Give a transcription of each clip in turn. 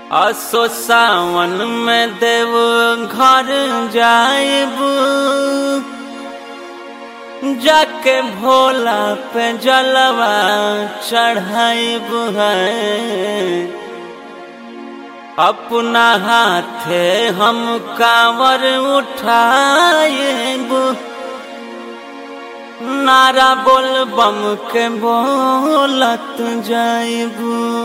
असो सावन में देव घर जाइब, जाके भोला पे जलवा चढ़ाइब है। अपना हाथे हम कांवर उठाइब, नारा बोल बम के बोलत जाइब।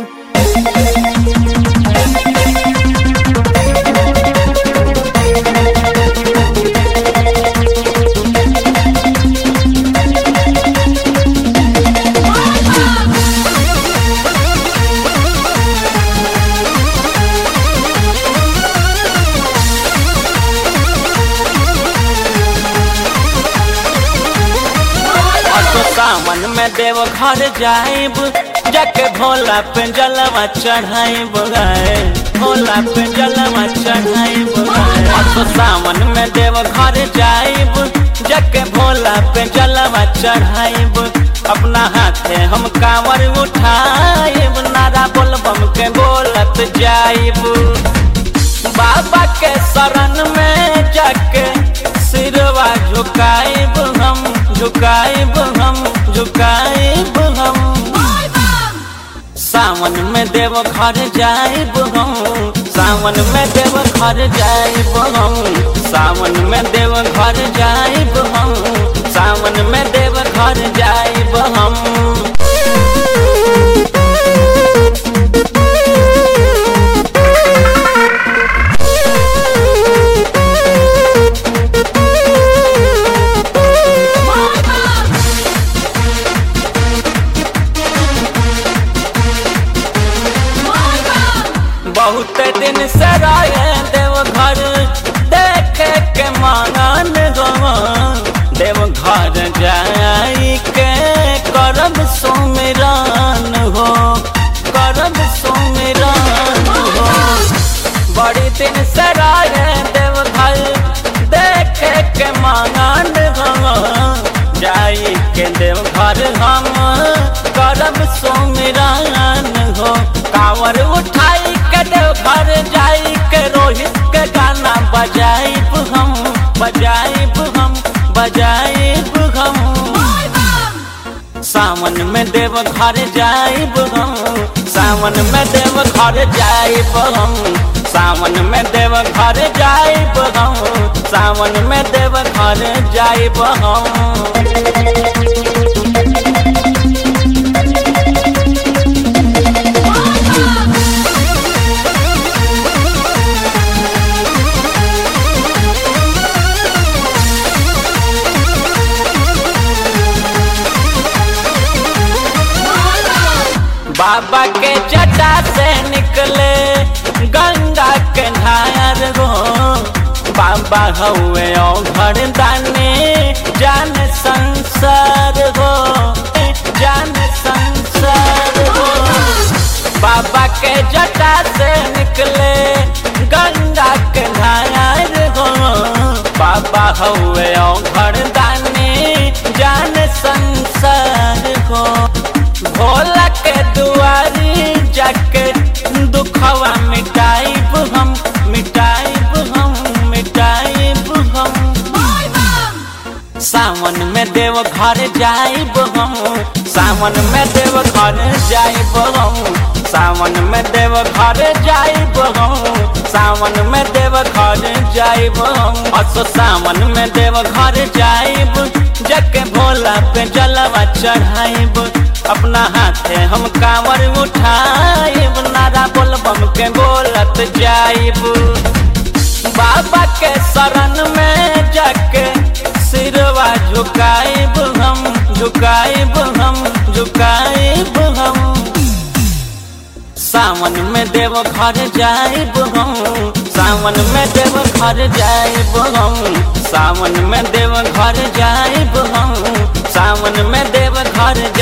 सावन में देव घर जाइब, जाके भोला पे जलवा चढ़ाइब है। भोला पे जलवा चढ़ाइब है। सावन में देव घर जाइब, जाके भोला पे जलवा चढ़ाइब। अपना हाथे हम कांवर उठाइब, नारा बोल बम के बोलत जाइब। बाबा के शरण में जाके सिरवा झुकाइब हम, झुकाइब हम, झुकाइब हम। सावन में देव घर जाइब हम, सावन में देव घर जाइब हम। सावन में देव घर जाइब हम, सावन में देव घर जाइब हम। बहुत दिन से रहे देव घर देखे के मांगन गो। देव घर जाई के करब सुमिरन हो, करब सुमिरन हो। बड़ी दिन से रहे देव घर देखे के मांगन गो। जाई के देव घर हम करब सुमिरन हो। कांवर उठाई के देव घर जाई के रोहित के गाना बजाइब हम, बजाइब हम, बजाइब हम। सावन में देव घर जाइब हम, सावन में देव घर जाइब हम। सावन में देव घर जाइब हम, सावन में देव घर जाइब हम। बाबा के जटा से निकले गंगा के धार हो। बाबा हुए घर दाने जान संसार हो, जान संसार हो। बाबा के जटा से निकले गंगा के धार हो। बाबा हुए घर दाने जान संसार हो। भोला के दुआरी जाके दुखवा मिटाइब हम, मिटाइब हम, मिटाइब हम। सावन में देव घर जाइब हम, सावन में देव घर जाइब हम। सावन में देव घर जाइब हम, सावन में देव घर जाइब हम। असो सावन में देव घर जाइब, जाके भोला पे जलवा चढ़ाइब। अपना हाथे हम कांवर उठाइब, नारा बोल बम के बोलत जाइब। बाबा के शरण में जाके सिरवा झुकाइब हम, झुकाइब हम, झुकाइब हम। सावन में देव घर जाइब हम, सावन में देव घर जाइब हम। सावन में देव घर जाइब हम, सावन में देव घर